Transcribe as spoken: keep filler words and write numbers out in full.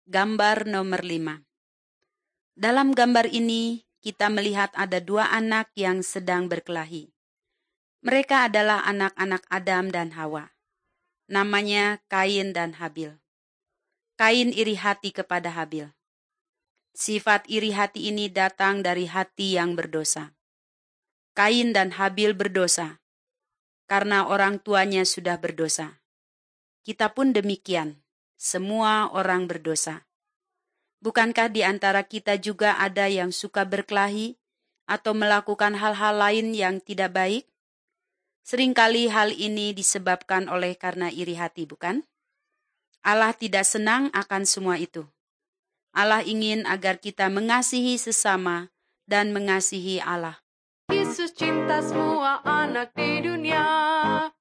Gambar nomor lima. Dalam gambar ini, kita melihat ada dua anak yang sedang berkelahi. Mereka adalah anak-anak Adam dan Hawa. Namanya Kain dan Habil. Kain iri hati kepada Habil. Sifat iri hati ini datang dari hati yang berdosa. Kain dan Habil berdosa karena orang tuanya sudah berdosa. Kita pun demikian. Semua orang berdosa. Bukankah di antara kita juga ada yang suka berkelahi atau melakukan hal-hal lain yang tidak baik? Seringkali hal ini disebabkan oleh karena iri hati, bukan? Allah tidak senang akan semua itu. Allah ingin agar kita mengasihi sesama dan mengasihi Allah. Yesus cinta semua anak di dunia.